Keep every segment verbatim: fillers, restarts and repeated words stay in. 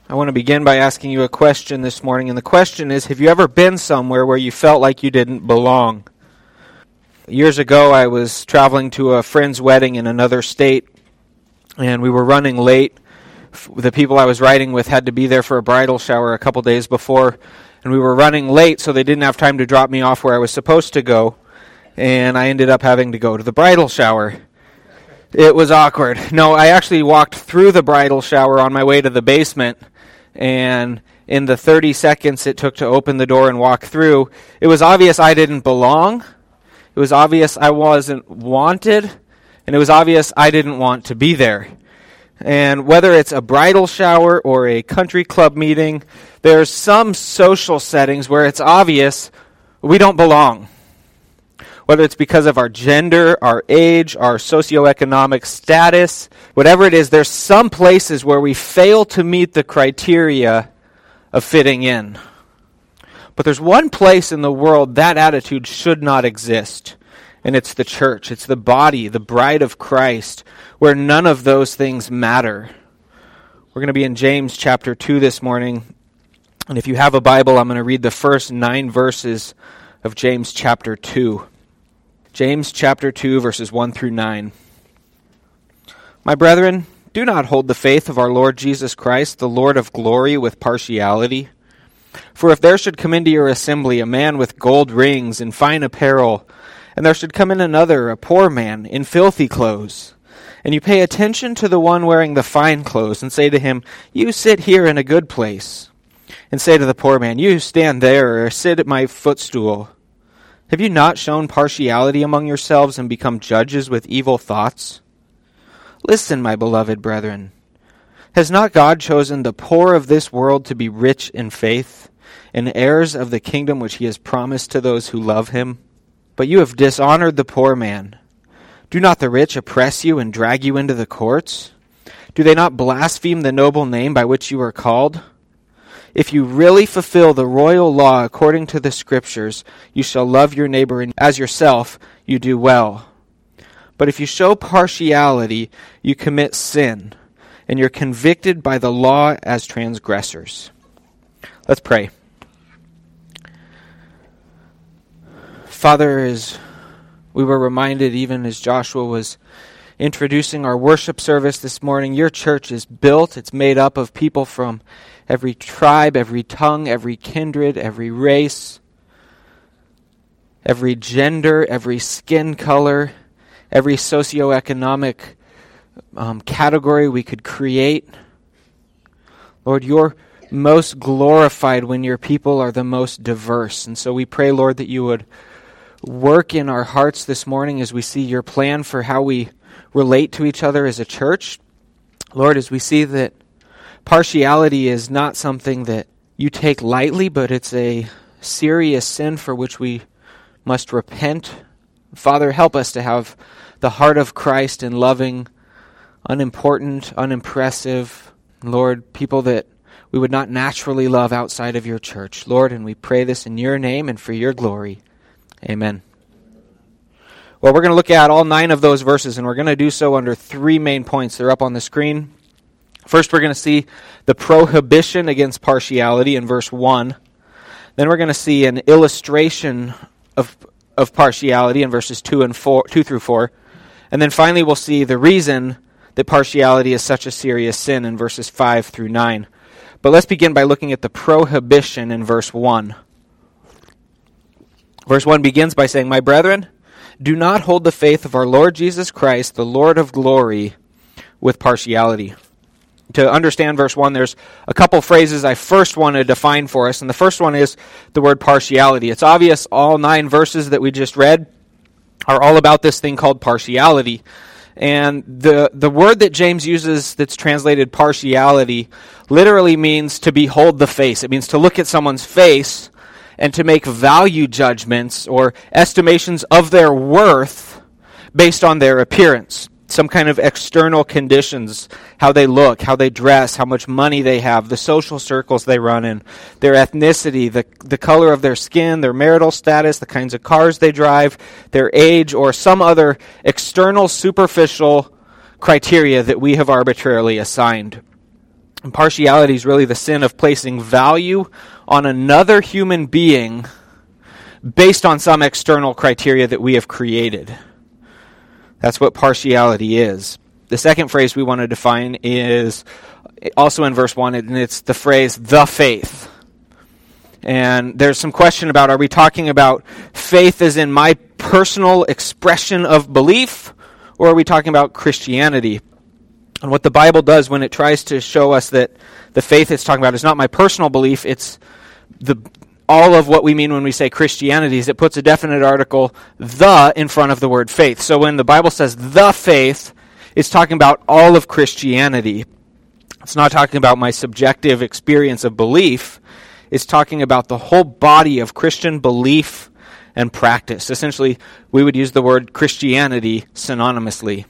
I want to begin by asking you a question this morning, and the question is, have you ever been somewhere where you felt like you didn't belong? Years ago, I was traveling to a friend's wedding in another state, and we were running late. The people I was riding with had to be there for a bridal shower a couple days before, and we were running late, so they didn't have time to drop me off where I was supposed to go, and I ended up having to go to the bridal shower. It was awkward. No, I actually walked through the bridal shower on my way to the basement, and in the thirty seconds it took to open the door and walk through, it was obvious I didn't belong. It was obvious I wasn't wanted, and it was obvious I didn't want to be there. And whether it's a bridal shower or a country club meeting, there's some social settings where it's obvious we don't belong. Whether it's because of our gender, our age, our socioeconomic status, whatever it is, there's some places where we fail to meet the criteria of fitting in. But there's one place in the world that attitude should not exist, and it's the church. It's the body, the bride of Christ, where none of those things matter. We're going to be in James chapter two this morning, and if you have a Bible, I'm going to read the first nine verses of James chapter two. James chapter two, verses one through nine. My brethren, do not hold the faith of our Lord Jesus Christ, the Lord of glory, with partiality. For if there should come into your assembly a man with gold rings and fine apparel, and there should come in another, a poor man, in filthy clothes, and you pay attention to the one wearing the fine clothes, and say to him, you sit here in a good place, and say to the poor man, you stand there, or sit at my footstool, have you not shown partiality among yourselves and become judges with evil thoughts? Listen, my beloved brethren. Has not God chosen the poor of this world to be rich in faith, and heirs of the kingdom which he has promised to those who love him? But you have dishonored the poor man. Do not the rich oppress you and drag you into the courts? Do they not blaspheme the noble name by which you are called? If you really fulfill the royal law according to the Scriptures, you shall love your neighbor as yourself, you do well. But if you show partiality, you commit sin, and you're convicted by the law as transgressors. Let's pray. Father, as we were reminded, even as Joshua was introducing our worship service this morning, your church is built. It's made up of people from every tribe, every tongue, every kindred, every race, every gender, every skin color, every socioeconomic um, category we could create. Lord, you're most glorified when your people are the most diverse. And so we pray, Lord, that you would work in our hearts this morning as we see your plan for how we relate to each other as a church. Lord, as we see that partiality is not something that you take lightly, but it's a serious sin for which we must repent. Father, help us to have the heart of Christ in loving, unimportant, unimpressive, Lord, people that we would not naturally love outside of your church. Lord, and we pray this in your name and for your glory. Amen. Well, we're going to look at all nine of those verses, and we're going to do so under three main points. They're up on the screen. First, we're going to see the prohibition against partiality in verse one. Then we're going to see an illustration of of partiality in verses two and four, two through four. And then finally, we'll see the reason that partiality is such a serious sin in verses five through nine. But let's begin by looking at the prohibition in verse one. Verse one begins by saying, My brethren, do not hold the faith of our Lord Jesus Christ, the Lord of glory, with partiality. To understand verse one, there's a couple phrases I first want to define for us, and the first one is the word partiality. It's obvious all nine verses that we just read are all about this thing called partiality. And the the word that James uses that's translated partiality literally means to behold the face. It means to look at someone's face and to make value judgments or estimations of their worth based on their appearance. Some kind of external conditions, how they look, how they dress, how much money they have, the social circles they run in, their ethnicity, the the color of their skin, their marital status, the kinds of cars they drive, their age, or some other external superficial criteria that we have arbitrarily assigned. Impartiality is really the sin of placing value on another human being based on some external criteria that we have created. That's what partiality is. The second phrase we want to define is also in verse one, and it's the phrase, the faith. And there's some question about, are we talking about faith as in my personal expression of belief, or are we talking about Christianity? And what the Bible does when it tries to show us that the faith it's talking about is not my personal belief, it's the all of what we mean when we say Christianity, is it puts a definite article, the, in front of the word faith. So when the Bible says the faith, it's talking about all of Christianity. It's not talking about my subjective experience of belief. It's talking about the whole body of Christian belief and practice. Essentially, we would use the word Christianity synonymously.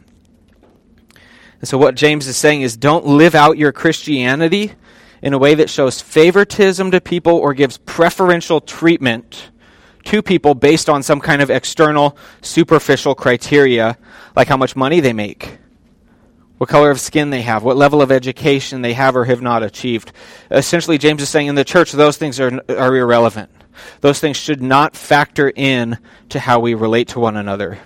And so what James is saying is, don't live out your Christianity in a way that shows favoritism to people or gives preferential treatment to people based on some kind of external, superficial criteria, like how much money they make, what color of skin they have, what level of education they have or have not achieved. Essentially, James is saying in the church, those things are, are irrelevant. Those things should not factor in to how we relate to one another.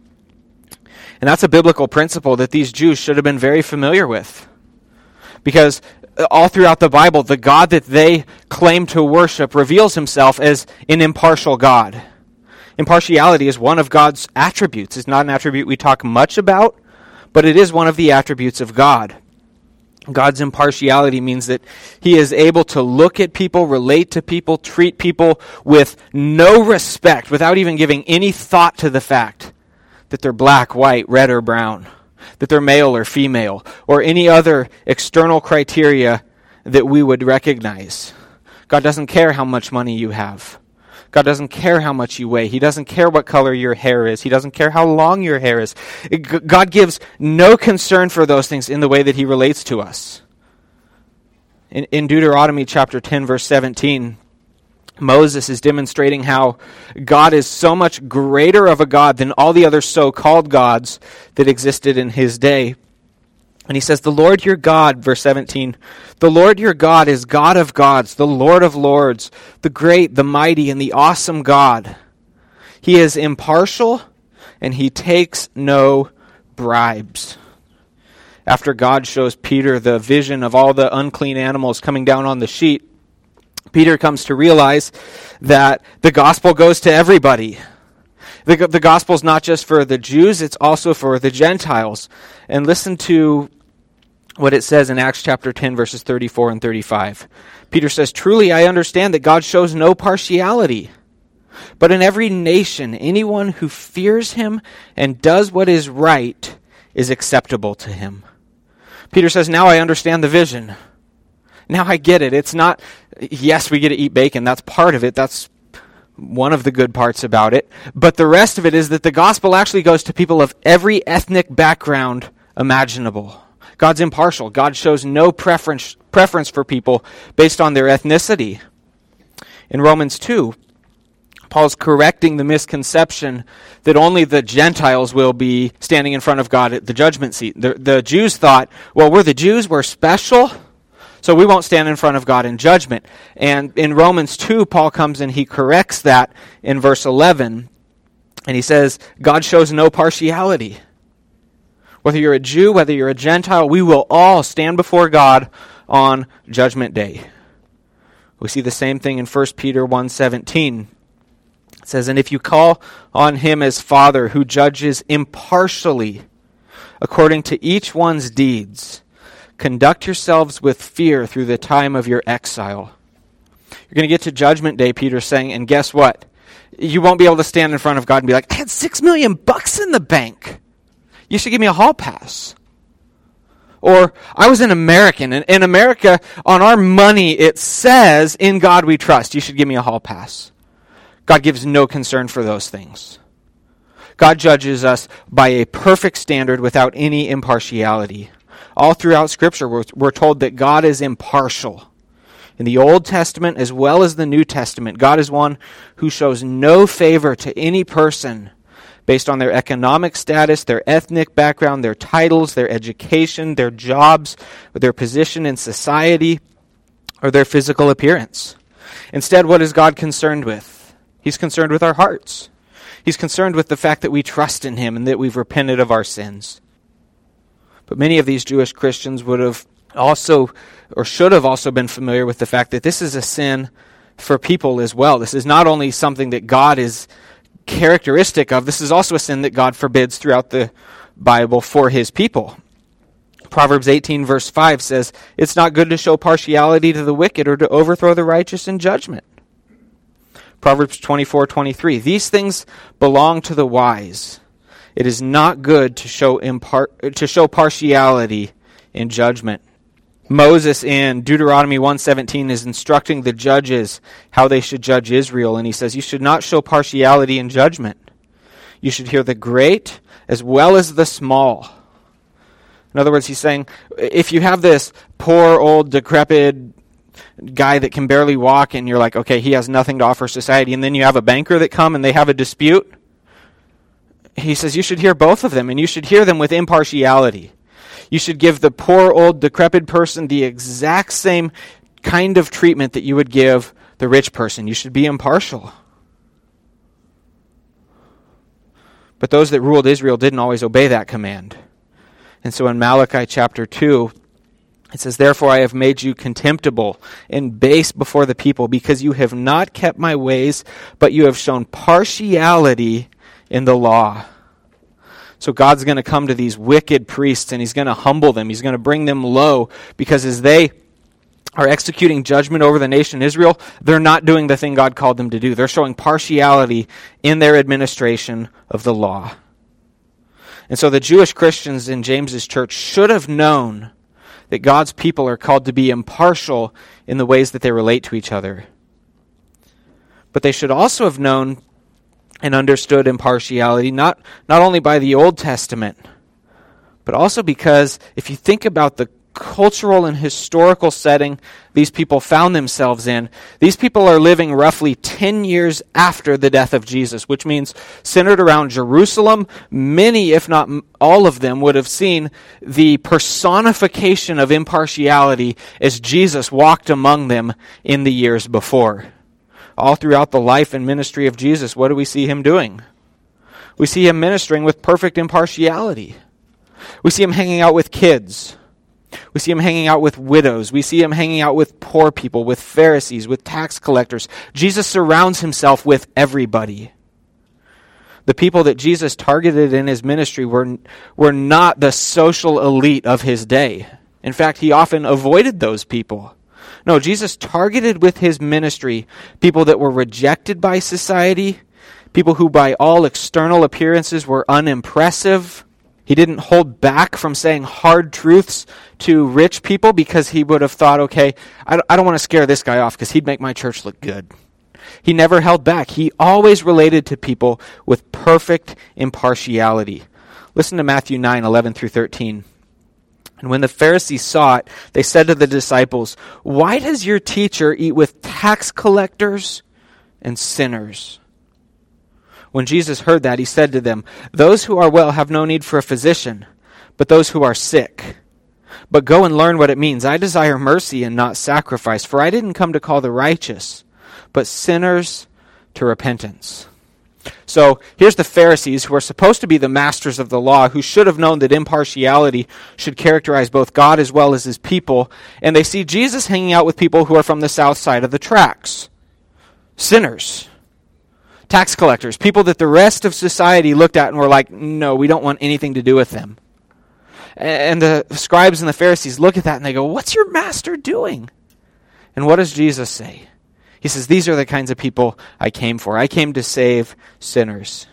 And that's a biblical principle that these Jews should have been very familiar with. Because all throughout the Bible, the God that they claim to worship reveals himself as an impartial God. Impartiality is one of God's attributes. It's not an attribute we talk much about, but it is one of the attributes of God. God's impartiality means that he is able to look at people, relate to people, treat people with no respect, without even giving any thought to the fact that they're black, white, red, or brown, that they're male or female, or any other external criteria that we would recognize. God doesn't care how much money you have. God doesn't care how much you weigh. He doesn't care what color your hair is. He doesn't care how long your hair is. God gives no concern for those things in the way that he relates to us. In, in Deuteronomy chapter ten, verse seventeen, Moses is demonstrating how God is so much greater of a God than all the other so-called gods that existed in his day. And he says, the Lord your God, verse seventeen, the Lord your God is God of gods, the Lord of lords, the great, the mighty, and the awesome God. He is impartial, and he takes no bribes. After God shows Peter the vision of all the unclean animals coming down on the sheet, Peter comes to realize that the gospel goes to everybody. The, the gospel is not just for the Jews, it's also for the Gentiles. And listen to what it says in Acts chapter ten, verses thirty-four and thirty-five. Peter says, truly I understand that God shows no partiality, but in every nation, anyone who fears him and does what is right is acceptable to him. Peter says, now I understand the vision. Now I get it. It's not, yes, we get to eat bacon. That's part of it. That's one of the good parts about it. But the rest of it is that the gospel actually goes to people of every ethnic background imaginable. God's impartial. God shows no preference preference for people based on their ethnicity. In Romans two, Paul's correcting the misconception that only the Gentiles will be standing in front of God at the judgment seat. The, the Jews thought, well, we're the Jews, we're special, so we won't stand in front of God in judgment. And in Romans two, Paul comes and he corrects that in verse eleven. And he says, God shows no partiality. Whether you're a Jew, whether you're a Gentile, we will all stand before God on Judgment Day. We see the same thing in First Peter one seventeen. It says, and if you call on him as Father who judges impartially according to each one's deeds, conduct yourselves with fear through the time of your exile. You're going to get to Judgment Day, Peter's saying, and guess what? You won't be able to stand in front of God and be like, I had six million bucks in the bank. You should give me a hall pass. Or, I was an American, and in America, on our money, it says, in God we trust. You should give me a hall pass. God gives no concern for those things. God judges us by a perfect standard without any impartiality. All throughout Scripture, we're, we're told that God is impartial. In the Old Testament as well as the New Testament, God is one who shows no favor to any person based on their economic status, their ethnic background, their titles, their education, their jobs, their position in society, or their physical appearance. Instead, what is God concerned with? He's concerned with our hearts. He's concerned with the fact that we trust in him and that we've repented of our sins. But many of these Jewish Christians would have also, or should have also been familiar with the fact that this is a sin for people as well. This is not only something that God is characteristic of, this is also a sin that God forbids throughout the Bible for his people. Proverbs eighteen verse five says, "It's not good to show partiality to the wicked or to overthrow the righteous in judgment." Proverbs twenty-four twenty-three, "These things belong to the wise. It is not good to show impar- to show partiality in judgment." Moses in Deuteronomy one seventeen is instructing the judges how they should judge Israel, and he says, "You should not show partiality in judgment. You should hear the great as well as the small." In other words, he's saying, if you have this poor, old, decrepit guy that can barely walk, and you're like, okay, he has nothing to offer society, and then you have a banker that come and they have a dispute, he says you should hear both of them, and you should hear them with impartiality. You should give the poor, old, decrepit person the exact same kind of treatment that you would give the rich person. You should be impartial. But those that ruled Israel didn't always obey that command. And so in Malachi chapter two, it says, "Therefore I have made you contemptible and base before the people, because you have not kept my ways, but you have shown partiality in the law." So God's going to come to these wicked priests, and he's going to humble them. He's going to bring them low, because as they are executing judgment over the nation Israel, they're not doing the thing God called them to do. They're showing partiality in their administration of the law. And so the Jewish Christians in James's church should have known that God's people are called to be impartial in the ways that they relate to each other. But they should also have known and understood impartiality, not, not only by the Old Testament, but also because if you think about the cultural and historical setting these people found themselves in, these people are living roughly ten years after the death of Jesus, which means centered around Jerusalem. Many, if not all of them, would have seen the personification of impartiality as Jesus walked among them in the years before. All throughout the life and ministry of Jesus, what do we see him doing? We see him ministering with perfect impartiality. We see him hanging out with kids. We see him hanging out with widows. We see him hanging out with poor people, with Pharisees, with tax collectors. Jesus surrounds himself with everybody. The people that Jesus targeted in his ministry were, were not the social elite of his day. In fact, he often avoided those people. No, Jesus targeted with his ministry people that were rejected by society, people who by all external appearances were unimpressive. He didn't hold back from saying hard truths to rich people because he would have thought, okay, I don't want to scare this guy off because he'd make my church look good. He never held back. He always related to people with perfect impartiality. Listen to Matthew nine, eleven through thirteen. "And when the Pharisees saw it, they said to the disciples, 'Why does your teacher eat with tax collectors and sinners?' When Jesus heard that, he said to them, 'Those who are well have no need for a physician, but those who are sick. But go and learn what it means. I desire mercy and not sacrifice, for I didn't come to call the righteous, but sinners to repentance.'" So here's the Pharisees, who are supposed to be the masters of the law, who should have known that impartiality should characterize both God as well as his people, and they see Jesus hanging out with people who are from the south side of the tracks. Sinners. Tax collectors. People that the rest of society looked at and were like, no, we don't want anything to do with them. And the scribes and the Pharisees look at that and they go, what's your master doing? And what does Jesus say? He says, these are the kinds of people I came for. I came to save sinners.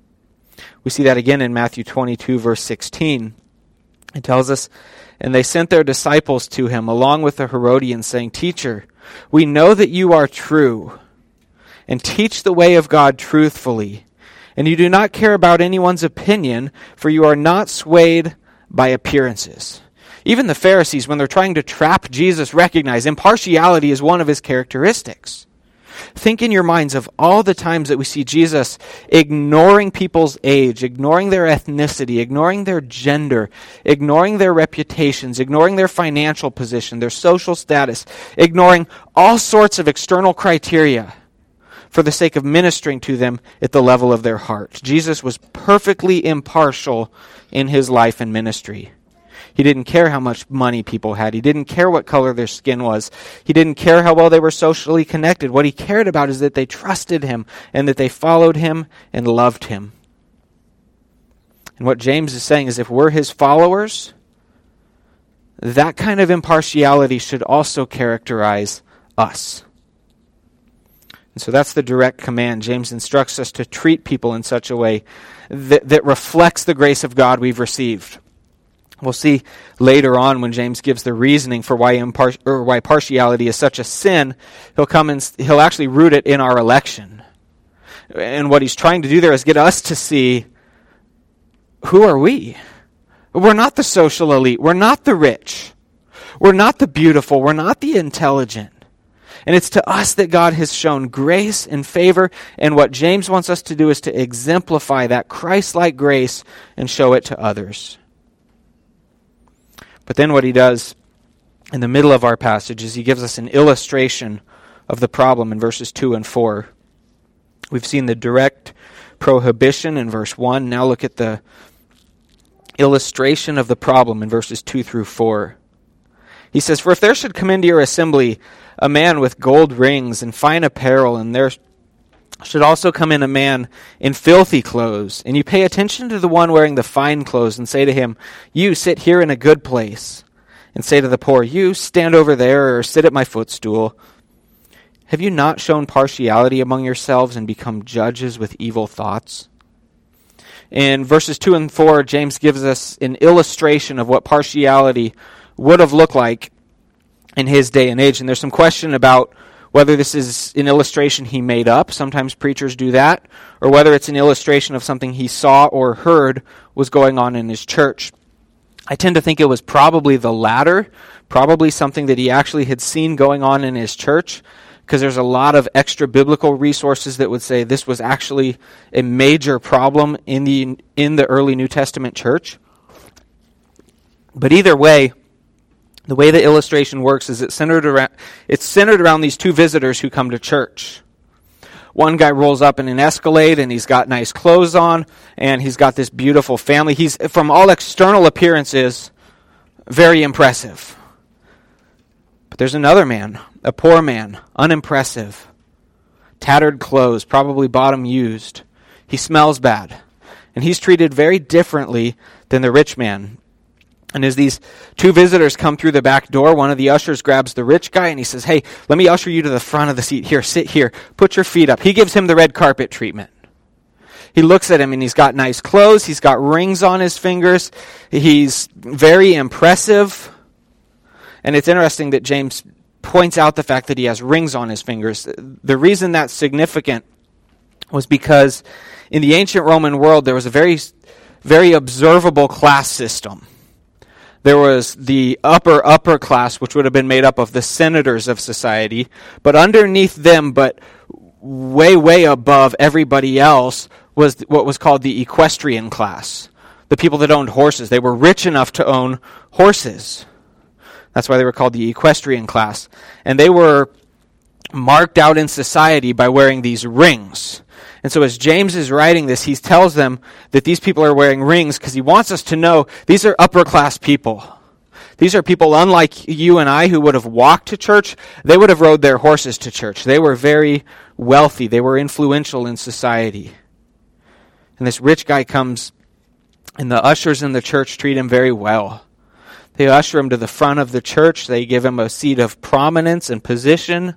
We see that again in Matthew twenty-two, verse sixteen. It tells us, "And they sent their disciples to him, along with the Herodians, saying, 'Teacher, we know that you are true, and teach the way of God truthfully, and you do not care about anyone's opinion, for you are not swayed by appearances.'" Even the Pharisees, when they're trying to trap Jesus, recognize impartiality is one of his characteristics. Think in your minds of all the times that we see Jesus ignoring people's age, ignoring their ethnicity, ignoring their gender, ignoring their reputations, ignoring their financial position, their social status, ignoring all sorts of external criteria for the sake of ministering to them at the level of their heart. Jesus was perfectly impartial in his life and ministry. He didn't care how much money people had. He didn't care what color their skin was. He didn't care how well they were socially connected. What he cared about is that they trusted him and that they followed him and loved him. And what James is saying is if we're his followers, that kind of impartiality should also characterize us. And so that's the direct command. James instructs us to treat people in such a way that, that reflects the grace of God we've received. We'll see later on when James gives the reasoning for why impar- or why partiality is such a sin, he'll come and he'll actually root it in our election. And what he's trying to do there is get us to see, who are we? We're not the social elite. We're not the rich. We're not the beautiful. We're not the intelligent. And it's to us that God has shown grace and favor, and what James wants us to do is to exemplify that Christ-like grace and show it to others. But then what he does in the middle of our passage is he gives us an illustration of the problem in verses two and four. We've seen the direct prohibition in verse one. Now look at the illustration of the problem in verses two through four. He says, "For if there should come into your assembly a man with gold rings and fine apparel, and there should also come in a man in filthy clothes, and you pay attention to the one wearing the fine clothes, and say to him, 'You sit here in a good place,' and say to the poor, 'You stand over there, or sit at my footstool,' have you not shown partiality among yourselves and become judges with evil thoughts?" In verses two and four, James gives us an illustration of what partiality would have looked like in his day and age. And there's some question about whether this is an illustration he made up. Sometimes preachers do that. Or whether it's an illustration of something he saw or heard was going on in his church. I tend to think it was probably the latter. Probably something that he actually had seen going on in his church. Because there's a lot of extra biblical resources that would say this was actually a major problem in the in the early New Testament church. But either way, the way the illustration works is it's centered around, it's centered around these two visitors who come to church. One guy rolls up in an Escalade, and he's got nice clothes on, and he's got this beautiful family. He's, from all external appearances, very impressive. But there's another man, a poor man, unimpressive, tattered clothes, probably bottom used. He smells bad, and he's treated very differently than the rich man. And as these two visitors come through the back door, one of the ushers grabs the rich guy and he says, "Hey, let me usher you to the front of the seat. Here, sit here. Put your feet up." He gives him the red carpet treatment. He looks at him and he's got nice clothes. He's got rings on his fingers. He's very impressive. And it's interesting that James points out the fact that he has rings on his fingers. The reason that's significant was because in the ancient Roman world, there was a very, very observable class system. There was the upper, upper class, which would have been made up of the senators of society. But underneath them, but way, way above everybody else, was what was called the equestrian class. The people that owned horses. They were rich enough to own horses. That's why they were called the equestrian class. And they were marked out in society by wearing these rings. And so as James is writing this, he tells them that these people are wearing rings because he wants us to know these are upper class people. These are people unlike you and I who would have walked to church. They would have rode their horses to church. They were very wealthy. They were influential in society. And this rich guy comes, and the ushers in the church treat him very well. They usher him to the front of the church. They give him a seat of prominence and position.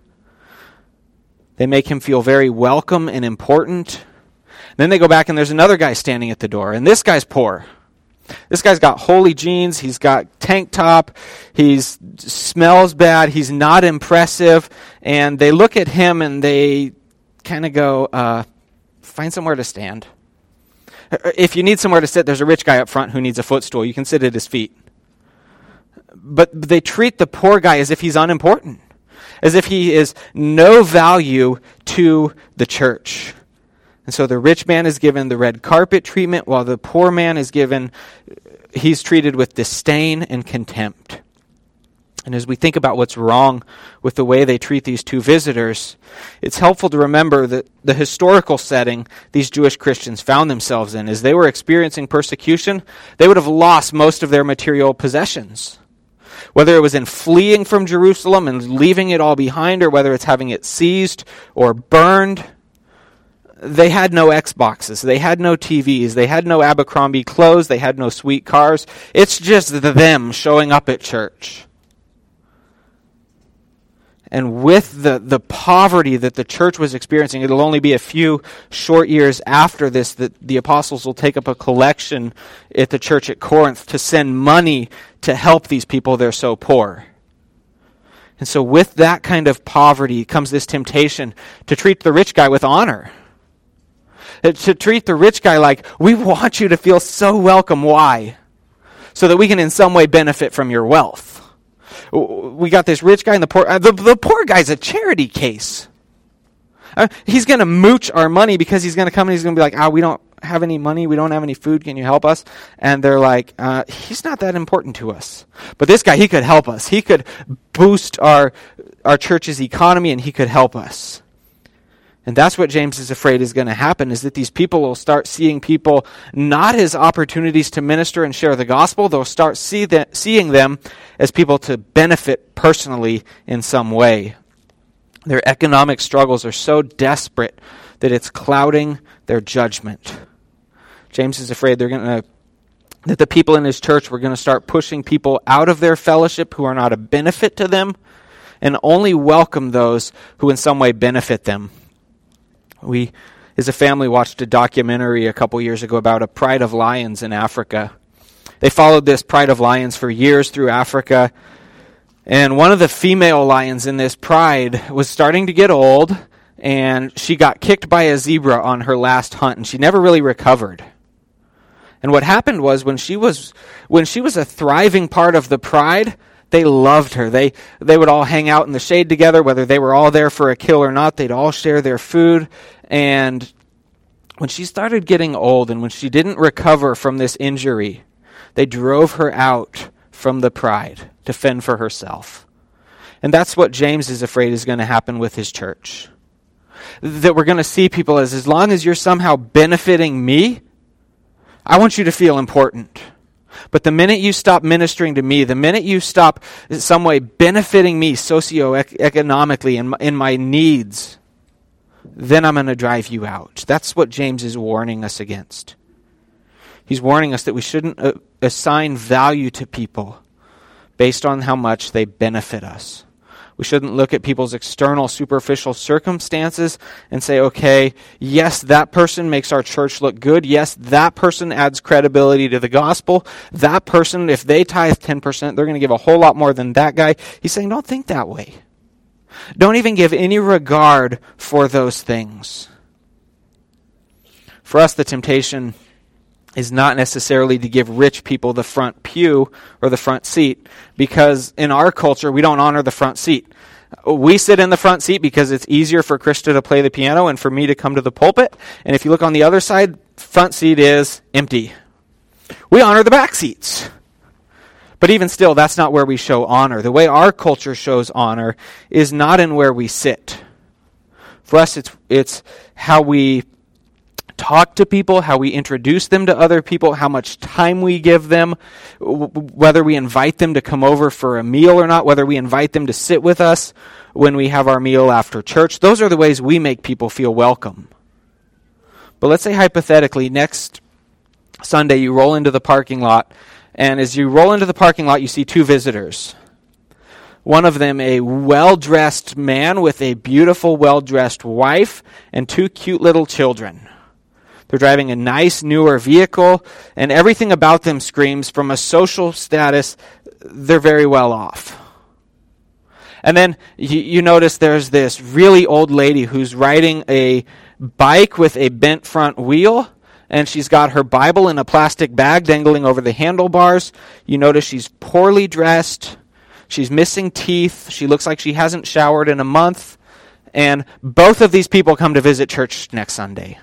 They make him feel very welcome and important. Then they go back and there's another guy standing at the door. And this guy's poor. This guy's got holey jeans. He's got tank top. He smells bad. He's not impressive. And they look at him and they kind of go, uh, find somewhere to stand. If you need somewhere to sit, there's a rich guy up front who needs a footstool. You can sit at his feet. But they treat the poor guy as if he's unimportant. as if he is no value to the church. And so the rich man is given the red carpet treatment, while the poor man is given, he's treated with disdain and contempt. And as we think about what's wrong with the way they treat these two visitors, it's helpful to remember that the historical setting these Jewish Christians found themselves in, as they were experiencing persecution, they would have lost most of their material possessions. Whether it was in fleeing from Jerusalem and leaving it all behind, or whether it's having it seized or burned, they had no Xboxes, they had no T Vs, they had no Abercrombie clothes, they had no sweet cars. It's just them showing up at church. And with the, the poverty that the church was experiencing, it'll only be a few short years after this that the apostles will take up a collection at the church at Corinth to send money to help these people. They're so poor. And so with that kind of poverty comes this temptation to treat the rich guy with honor. To treat the rich guy like, we want you to feel so welcome. Why? So that we can in some way benefit from your wealth. We got this rich guy and the poor. Uh, the, the poor guy's a charity case. Uh, he's going to mooch our money because he's going to come and he's going to be like, ah, we don't have any money. We don't have any food. Can you help us? And they're like, uh, he's not that important to us. But this guy, he could help us. He could boost our our church's economy and he could help us. And that's what James is afraid is going to happen, is that these people will start seeing people not as opportunities to minister and share the gospel. They'll start see the, seeing them as people to benefit personally in some way. Their economic struggles are so desperate that it's clouding their judgment. James is afraid they're going to that the people in his church were going to start pushing people out of their fellowship who are not a benefit to them, and only welcome those who in some way benefit them. We, as a family, watched a documentary a couple years ago about a pride of lions in Africa. They followed this pride of lions for years through Africa, and one of the female lions in this pride was starting to get old, and she got kicked by a zebra on her last hunt, and she never really recovered. And what happened was when she was when she was a thriving part of the pride, they loved her. They they would all hang out in the shade together, whether they were all there for a kill or not. They'd all share their food. And when she started getting old and when she didn't recover from this injury, they drove her out from the pride to fend for herself. And that's what James is afraid is going to happen with his church. That we're going to see people as, as long as you're somehow benefiting me, I want you to feel important. But the minute you stop ministering to me, the minute you stop in some way benefiting me socioeconomically in my, in my needs, then I'm going to drive you out. That's what James is warning us against. He's warning us that we shouldn't uh, assign value to people based on how much they benefit us. We shouldn't look at people's external, superficial circumstances and say, okay, yes, that person makes our church look good. Yes, that person adds credibility to the gospel. That person, if they tithe ten percent, they're going to give a whole lot more than that guy. He's saying, don't think that way. Don't even give any regard for those things. For us, the temptation is not necessarily to give rich people the front pew or the front seat, because in our culture, we don't honor the front seat. We sit in the front seat because it's easier for Krista to play the piano and for me to come to the pulpit. And if you look on the other side, front seat is empty. We honor the back seats. But even still, that's not where we show honor. The way our culture shows honor is not in where we sit. For us, it's it's how we talk to people, how we introduce them to other people, how much time we give them, w- whether we invite them to come over for a meal or not, whether we invite them to sit with us when we have our meal after church. Those are the ways we make people feel welcome. But let's say hypothetically, next Sunday you roll into the parking lot, and as you roll into the parking lot, you see two visitors. One of them, a well-dressed man with a beautiful, well-dressed wife and two cute little children. They're driving a nice, newer vehicle, and everything about them screams from a social status, they're very well off. And then you, you notice there's this really old lady who's riding a bike with a bent front wheel, and she's got her Bible in a plastic bag dangling over the handlebars. You notice she's poorly dressed. She's missing teeth. She looks like she hasn't showered in a month. And both of these people come to visit church next Sunday.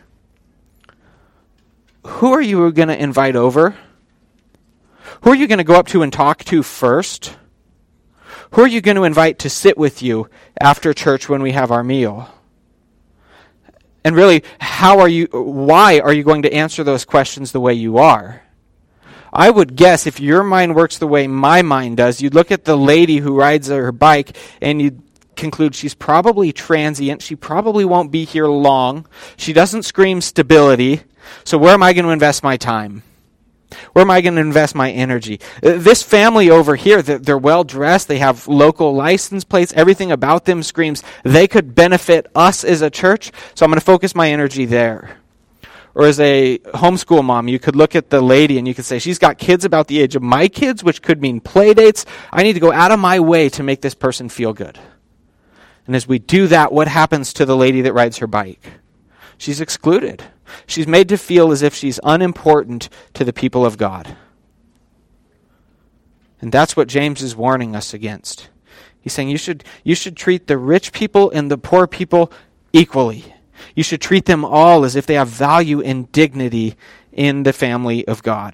Who are you going to invite over? Who are you going to go up to and talk to first? Who are you going to invite to sit with you after church when we have our meal? And really, how are you, why are you going to answer those questions the way you are? I would guess if your mind works the way my mind does, you'd look at the lady who rides her bike and you'd conclude she's probably transient. She probably won't be here long. She doesn't scream stability. So where am I going to invest my time? Where am I going to invest my energy? This family over here, they're well dressed. They have local license plates. Everything about them screams they could benefit us as a church. So I'm going to focus my energy there. Or as a homeschool mom, you could look at the lady and you could say, she's got kids about the age of my kids, which could mean play dates. I need to go out of my way to make this person feel good. And as we do that, what happens to the lady that rides her bike? She's excluded. She's made to feel as if she's unimportant to the people of God. And that's what James is warning us against. He's saying you should, you should treat the rich people and the poor people equally. You should treat them all as if they have value and dignity in the family of God.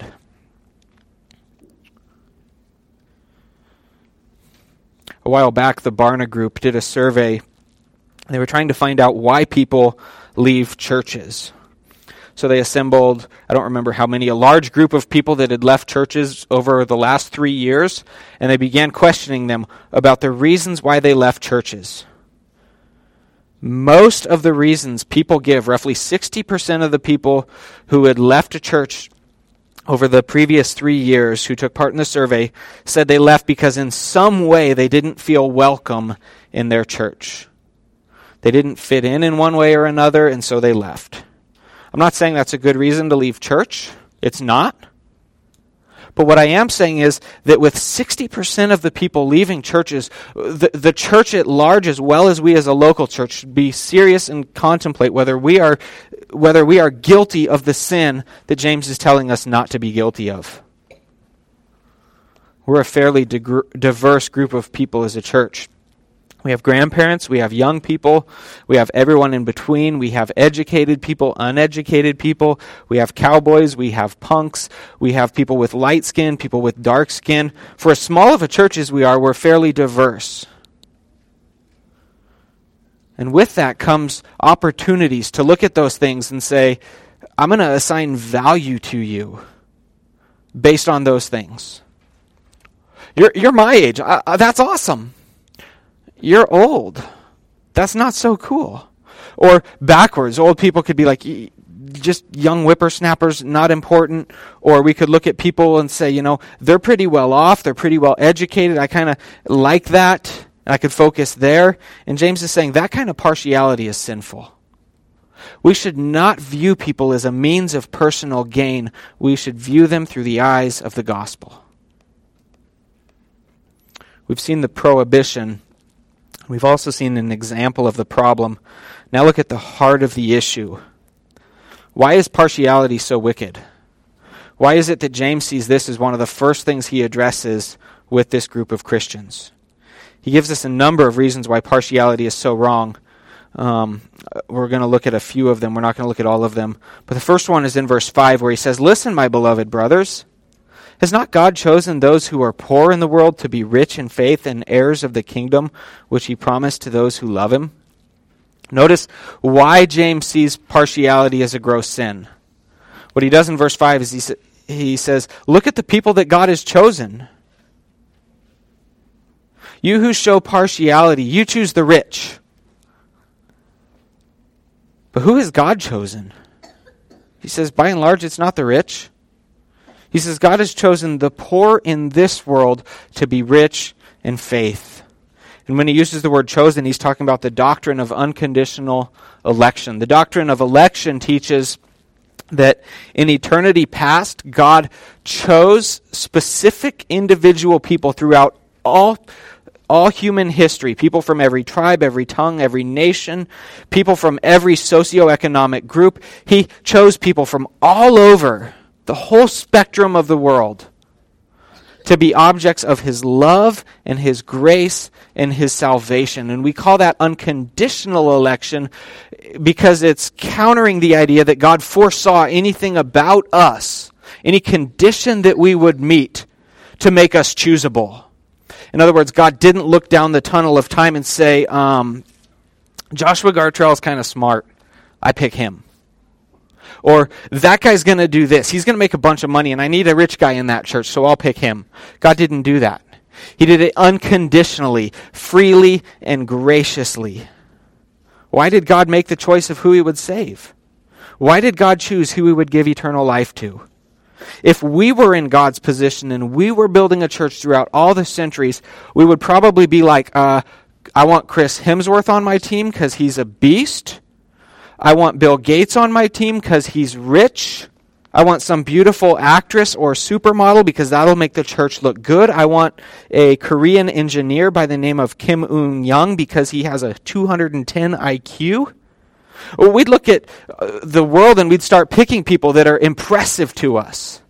A while back, the Barna Group did a survey. They were trying to find out why people leave churches. So they assembled, I don't remember how many, a large group of people that had left churches over the last three years, and they began questioning them about the reasons why they left churches. Most of the reasons people give, roughly sixty percent of the people who had left a church over the previous three years who took part in the survey, said they left because in some way they didn't feel welcome in their church. They didn't fit in in one way or another, and so they left. I'm not saying that's a good reason to leave church. It's not. But what I am saying is that with sixty percent of the people leaving churches, the, the church at large, as well as we as a local church, should be serious and contemplate whether we are whether we are guilty of the sin that James is telling us not to be guilty of. We're a fairly digr- diverse group of people as a church. We have grandparents, we have young people, we have everyone in between, we have educated people, uneducated people, we have cowboys, we have punks, we have people with light skin, people with dark skin. For as small of a church as we are, we're fairly diverse. And with that comes opportunities to look at those things and say, I'm going to assign value to you based on those things. You're, you're my age. I, I, that's awesome. You're old. That's not so cool. Or backwards, old people could be like, just young whippersnappers, not important. Or we could look at people and say, you know, they're pretty well off, they're pretty well educated, I kind of like that, and I could focus there. And James is saying that kind of partiality is sinful. We should not view people as a means of personal gain. We should view them through the eyes of the gospel. We've seen the prohibition. We've also seen an example of the problem. Now look at the heart of the issue. Why is partiality so wicked? Why is it that James sees this as one of the first things he addresses with this group of Christians? He gives us a number of reasons why partiality is so wrong. Um, we're going to look at a few of them. We're not going to look at all of them. But the first one is in verse five where he says, "Listen, my beloved brothers, has not God chosen those who are poor in the world to be rich in faith and heirs of the kingdom which he promised to those who love him?" Notice why James sees partiality as a gross sin. What he does in verse five is he, sa- he says, look at the people that God has chosen. You who show partiality, you choose the rich. But who has God chosen? He says, by and large, it's not the rich. He says, God has chosen the poor in this world to be rich in faith. And when he uses the word chosen, he's talking about the doctrine of unconditional election. The doctrine of election teaches that in eternity past, God chose specific individual people throughout all All human history, people from every tribe, every tongue, every nation, people from every socioeconomic group. He chose people from all over the whole spectrum of the world to be objects of his love and his grace and his salvation. And we call that unconditional election because it's countering the idea that God foresaw anything about us, any condition that we would meet to make us choosable. In other words, God didn't look down the tunnel of time and say, um, Joshua Gartrell is kind of smart. I pick him. Or that guy's going to do this. He's going to make a bunch of money, and I need a rich guy in that church, so I'll pick him. God didn't do that. He did it unconditionally, freely, and graciously. Why did God make the choice of who he would save? Why did God choose who he would give eternal life to? If we were in God's position and we were building a church throughout all the centuries, we would probably be like, uh, I want Chris Hemsworth on my team because he's a beast. I want Bill Gates on my team because he's rich. I want some beautiful actress or supermodel because that'll make the church look good. I want a Korean engineer by the name of Kim Un-young because he has a two hundred ten I Q. Well, we'd look at uh, the world and we'd start picking people that are impressive to us.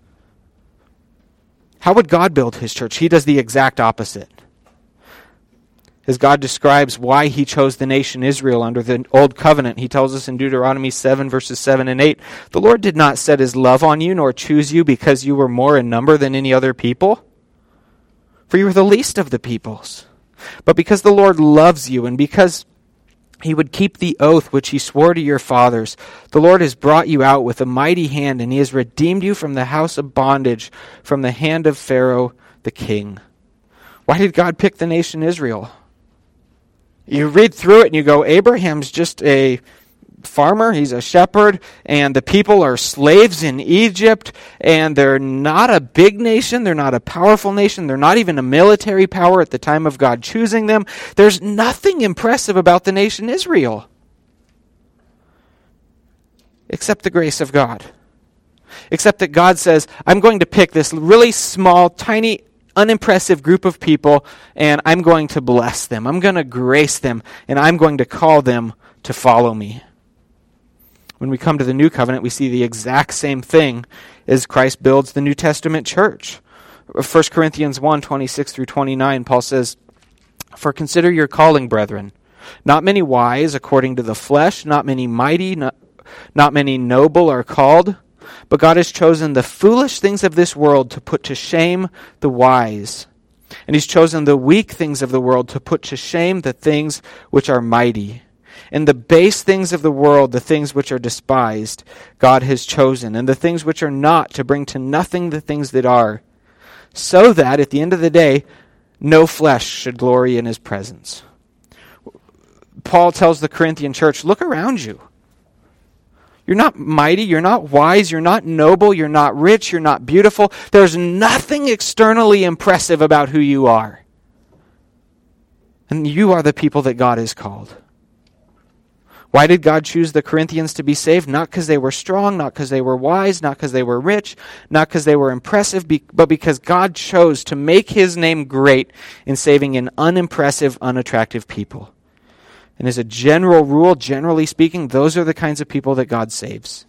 How would God build his church? He does the exact opposite. As God describes why he chose the nation Israel under the Old Covenant, he tells us in Deuteronomy seven, verses seven and eight, the Lord did not set his love on you, nor choose you because you were more in number than any other people, for you were the least of the peoples. But because the Lord loves you, and because he would keep the oath which he swore to your fathers, the Lord has brought you out with a mighty hand, and he has redeemed you from the house of bondage, from the hand of Pharaoh the king. Why did God pick the nation Israel? You read through it and you go, Abraham's just a farmer, he's a shepherd, and the people are slaves in Egypt, and they're not a big nation, they're not a powerful nation, they're not even a military power at the time of God choosing them. There's nothing impressive about the nation Israel, except the grace of God. Except that God says, I'm going to pick this really small, tiny, unimpressive group of people, and I'm going to bless them. I'm going to grace them, and I'm going to call them to follow me. When we come to the New Covenant, we see the exact same thing as Christ builds the New Testament church. First Corinthians one, twenty-six through twenty-nine, Paul says, For consider your calling, brethren. Not many wise according to the flesh, not many mighty, not, not many noble are called, but God has chosen the foolish things of this world to put to shame the wise. And he's chosen the weak things of the world to put to shame the things which are mighty. And the base things of the world, the things which are despised, God has chosen. And the things which are not, to bring to nothing the things that are. So that, at the end of the day, no flesh should glory in his presence. Paul tells the Corinthian church, look around you. You're not mighty, you're not wise, you're not noble, you're not rich, you're not beautiful. There's nothing externally impressive about who you are. And you are the people that God has called. Why did God choose the Corinthians to be saved? Not because they were strong, not because they were wise, not because they were rich, not because they were impressive, but because God chose to make his name great in saving an unimpressive, unattractive people. And as a general rule, generally speaking, those are the kinds of people that God saves.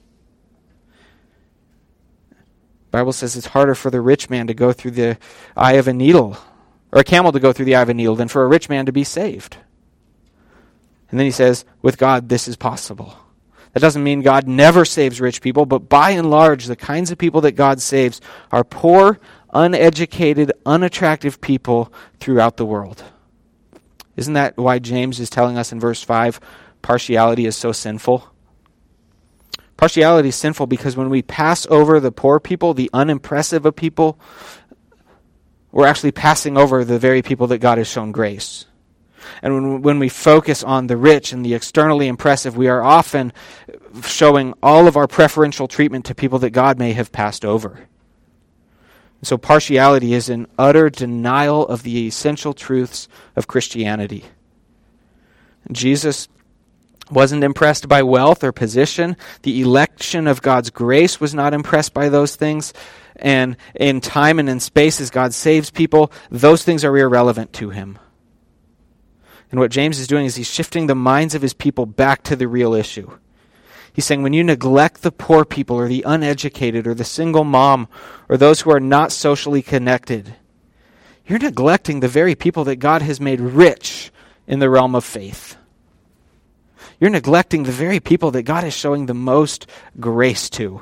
The Bible says it's harder for the rich man to go through the eye of a needle, or a camel to go through the eye of a needle, than for a rich man to be saved. And then he says, with God, this is possible. That doesn't mean God never saves rich people, but by and large, the kinds of people that God saves are poor, uneducated, unattractive people throughout the world. Isn't that why James is telling us in verse five, partiality is so sinful? Partiality is sinful because when we pass over the poor people, the unimpressive of people, we're actually passing over the very people that God has shown grace. And when, when we focus on the rich and the externally impressive, we are often showing all of our preferential treatment to people that God may have passed over. So partiality is an utter denial of the essential truths of Christianity. Jesus wasn't impressed by wealth or position. The election of God's grace was not impressed by those things. And in time and in space, as God saves people, those things are irrelevant to him. And what James is doing is he's shifting the minds of his people back to the real issue. He's saying when you neglect the poor people or the uneducated or the single mom or those who are not socially connected, you're neglecting the very people that God has made rich in the realm of faith. You're neglecting the very people that God is showing the most grace to.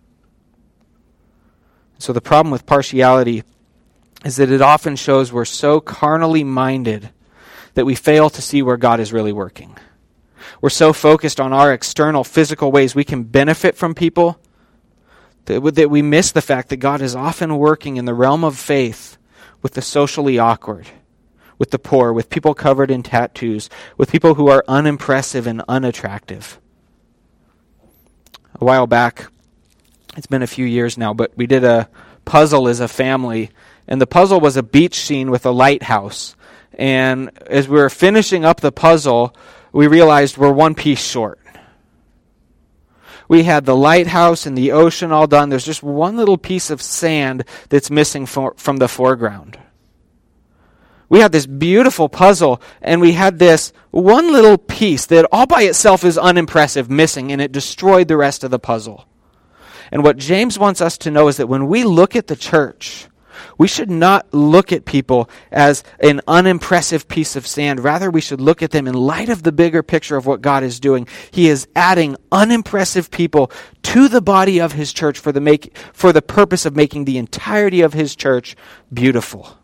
So the problem with partiality is that it often shows we're so carnally minded that we fail to see where God is really working. We're so focused on our external physical ways we can benefit from people that that we miss the fact that God is often working in the realm of faith with the socially awkward, with the poor, with people covered in tattoos, with people who are unimpressive and unattractive. A while back, it's been a few years now, but we did a puzzle as a family, and the puzzle was a beach scene with a lighthouse. And as we were finishing up the puzzle, we realized we're one piece short. We had the lighthouse and the ocean all done. There's just one little piece of sand that's missing for, from the foreground. We had this beautiful puzzle, and we had this one little piece that all by itself is unimpressive missing, and it destroyed the rest of the puzzle. And what James wants us to know is that when we look at the church, we should not look at people as an unimpressive piece of sand. Rather, we should look at them in light of the bigger picture of what God is doing. He is adding unimpressive people to the body of his church for the make for the purpose of making the entirety of his church beautiful.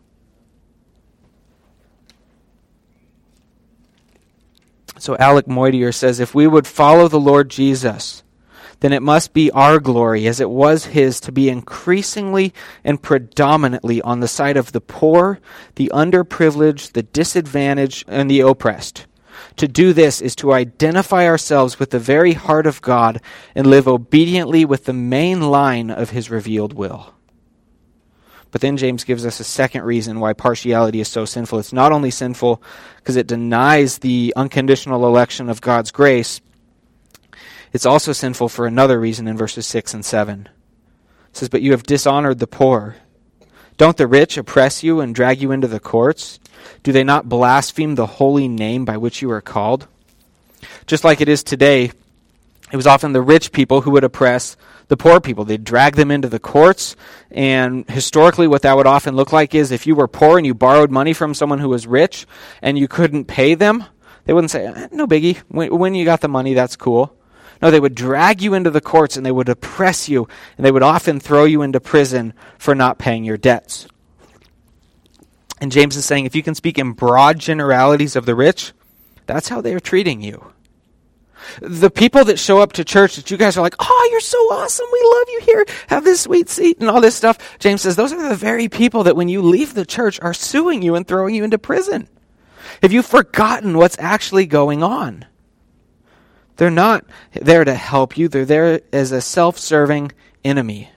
So Alec Moitier says, if we would follow the Lord Jesus, then it must be our glory, as it was his, to be increasingly and predominantly on the side of the poor, the underprivileged, the disadvantaged, and the oppressed. To do this is to identify ourselves with the very heart of God and live obediently with the main line of his revealed will. But then James gives us a second reason why partiality is so sinful. It's not only sinful because it denies the unconditional election of God's grace, it's also sinful for another reason in verses six and seven. It says, but you have dishonored the poor. Don't the rich oppress you and drag you into the courts? Do they not blaspheme the holy name by which you are called? Just like it is today, it was often the rich people who would oppress the poor people. They'd drag them into the courts, and historically what that would often look like is if you were poor and you borrowed money from someone who was rich and you couldn't pay them, they wouldn't say, eh, no biggie, when, when you got the money, that's cool. No, they would drag you into the courts and they would oppress you, and they would often throw you into prison for not paying your debts. And James is saying if you can speak in broad generalities of the rich, that's how they are treating you. The people that show up to church that you guys are like, oh, you're so awesome, we love you here, have this sweet seat and all this stuff. James says those are the very people that when you leave the church are suing you and throwing you into prison. Have you forgotten what's actually going on? They're not there to help you. They're there as a self-serving enemy.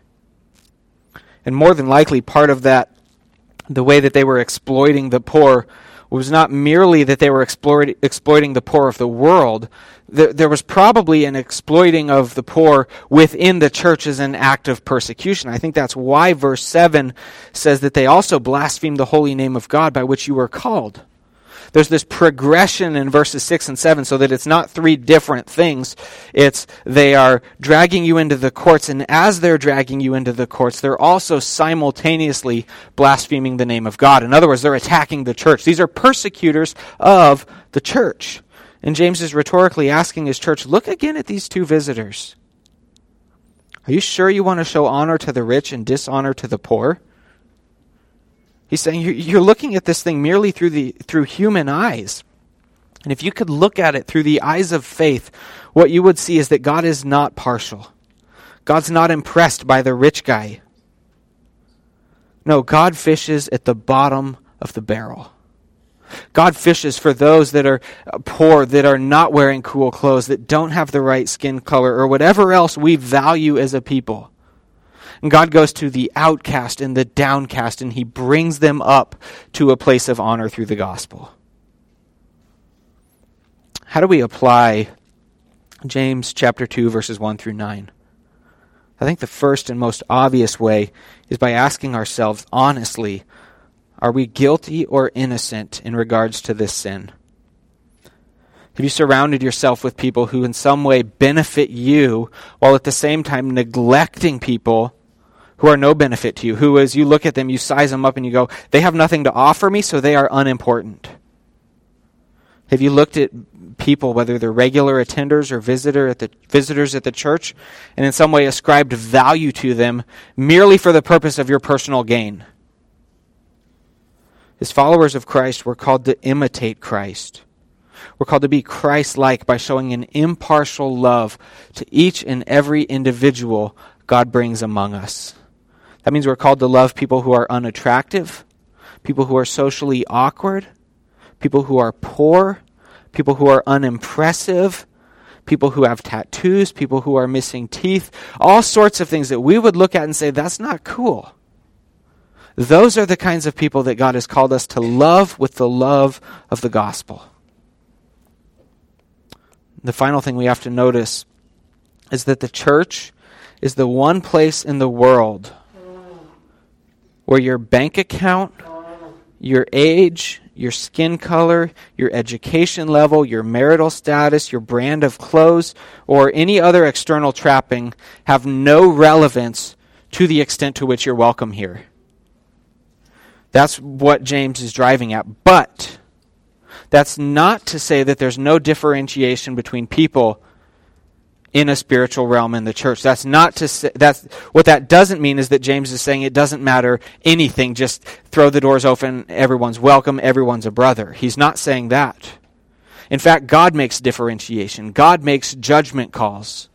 And more than likely, part of that, the way that they were exploiting the poor, was not merely that they were exploit, exploiting the poor of the world. There, there was probably an exploiting of the poor within the church as an act of persecution. I think that's why verse seven says that they also blaspheme the holy name of God by which you were called. There's this progression in verses six and seven so that it's not three different things. It's they are dragging you into the courts, and as they're dragging you into the courts, they're also simultaneously blaspheming the name of God. In other words, they're attacking the church. These are persecutors of the church. And James is rhetorically asking his church, look again at these two visitors. Are you sure you want to show honor to the rich and dishonor to the poor? He's saying you're looking at this thing merely through the through human eyes. And if you could look at it through the eyes of faith, what you would see is that God is not partial. God's not impressed by the rich guy. No, God fishes at the bottom of the barrel. God fishes for those that are poor, that are not wearing cool clothes, that don't have the right skin color, or whatever else we value as a people. And God goes to the outcast and the downcast, and he brings them up to a place of honor through the gospel. How do we apply James chapter two, verses one through nine? I think the first and most obvious way is by asking ourselves honestly, are we guilty or innocent in regards to this sin? Have you surrounded yourself with people who in some way benefit you while at the same time neglecting people who are no benefit to you, who as you look at them, you size them up and you go, they have nothing to offer me, so they are unimportant? Have you looked at people, whether they're regular attenders or visitor at the visitors at the church, and in some way ascribed value to them merely for the purpose of your personal gain? As followers of Christ, we're called to imitate Christ. We're called to be Christ-like by showing an impartial love to each and every individual God brings among us. That means we're called to love people who are unattractive, people who are socially awkward, people who are poor, people who are unimpressive, people who have tattoos, people who are missing teeth, all sorts of things that we would look at and say, that's not cool. Those are the kinds of people that God has called us to love with the love of the gospel. The final thing we have to notice is that the church is the one place in the world where your bank account, your age, your skin color, your education level, your marital status, your brand of clothes, or any other external trapping have no relevance to the extent to which you're welcome here. That's what James is driving at. But that's not to say that there's no differentiation between people in a spiritual realm in the church. That's not to say, that's what that doesn't mean is that James is saying it doesn't matter anything, just throw the doors open, everyone's welcome, everyone's a brother. He's not saying that. In fact, God makes differentiation. God makes judgment calls.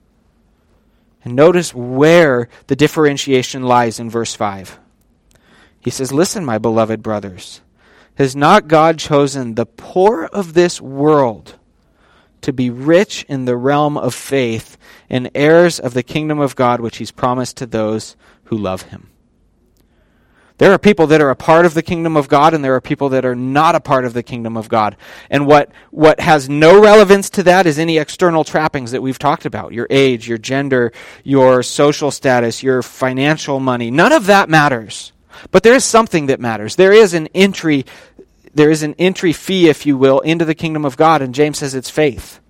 And notice where the differentiation lies in verse five. He says, "Listen, my beloved brothers, has not God chosen the poor of this world to be rich in the realm of faith and heirs of the kingdom of God, which he's promised to those who love him?" There are people that are a part of the kingdom of God, and there are people that are not a part of the kingdom of God. And what, what has no relevance to that is any external trappings that we've talked about. Your age, your gender, your social status, your financial money. None of that matters. But there is something that matters. There is an entry, there is an entry fee, if you will, into the kingdom of God, and James says it's faith.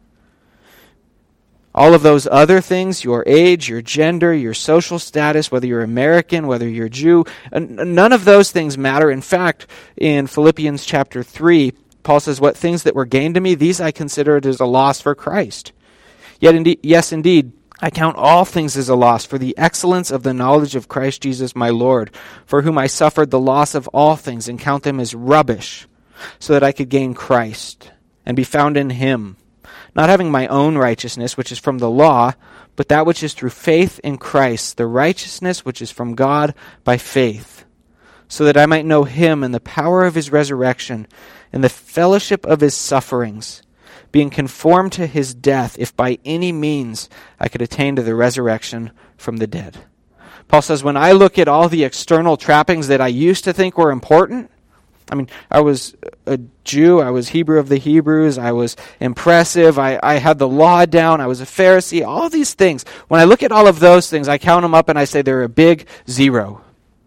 All of those other things, your age, your gender, your social status, whether you're American, whether you're Jew, none of those things matter. In fact, in Philippians chapter three, Paul says, "What things that were gained to me, these I considered as a loss for Christ. Yet indeed, yes, indeed, I count all things as a loss for the excellence of the knowledge of Christ Jesus my Lord, for whom I suffered the loss of all things and count them as rubbish, so that I could gain Christ and be found in him, not having my own righteousness, which is from the law, but that which is through faith in Christ, the righteousness which is from God by faith, so that I might know him and the power of his resurrection and the fellowship of his sufferings, being conformed to his death, if by any means I could attain to the resurrection from the dead." Paul says, when I look at all the external trappings that I used to think were important, I mean, I was a Jew, I was Hebrew of the Hebrews, I was impressive, I, I had the law down, I was a Pharisee, all these things. When I look at all of those things, I count them up and I say they're a big zero.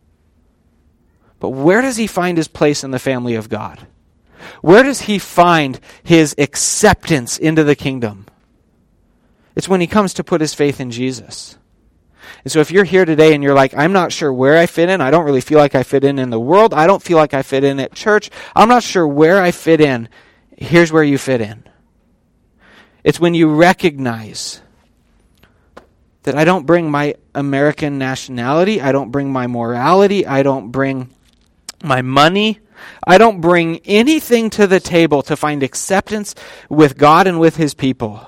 But where does he find his place in the family of God? Where does he find his acceptance into the kingdom? It's when he comes to put his faith in Jesus. And so if you're here today and you're like, I'm not sure where I fit in, I don't really feel like I fit in in the world, I don't feel like I fit in at church, I'm not sure where I fit in, here's where you fit in. It's when you recognize that I don't bring my American nationality, I don't bring my morality, I don't bring my money, I don't bring anything to the table to find acceptance with God and with his people,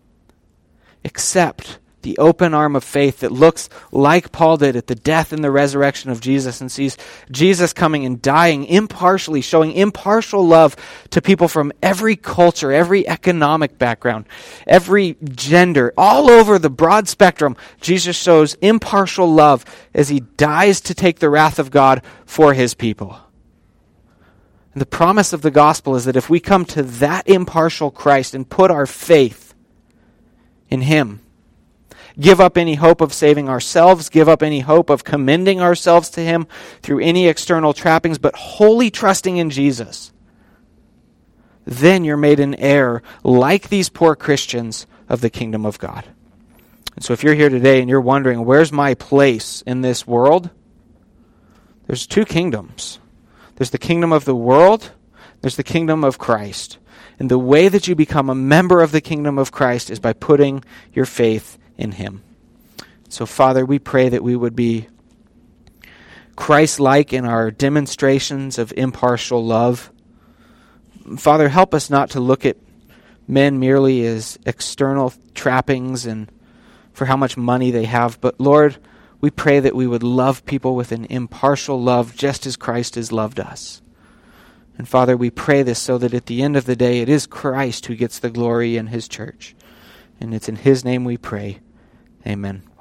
except the open arm of faith that looks like Paul did at the death and the resurrection of Jesus, and sees Jesus coming and dying impartially, showing impartial love to people from every culture, every economic background, every gender, all over the broad spectrum. Jesus shows impartial love as he dies to take the wrath of God for his people. And the promise of the gospel is that if we come to that impartial Christ and put our faith in him, give up any hope of saving ourselves, give up any hope of commending ourselves to him through any external trappings, but wholly trusting in Jesus, then you're made an heir, like these poor Christians, of the kingdom of God. And so if you're here today and you're wondering, where's my place in this world? There's two kingdoms. There's the kingdom of the world, there's the kingdom of Christ. And the way that you become a member of the kingdom of Christ is by putting your faith in him. So, Father, we pray that we would be Christ-like in our demonstrations of impartial love. Father, help us not to look at men merely as external trappings and for how much money they have, but Lord, we pray that we would love people with an impartial love just as Christ has loved us. And Father, we pray this so that at the end of the day it is Christ who gets the glory in his church. And it's in his name we pray. Amen.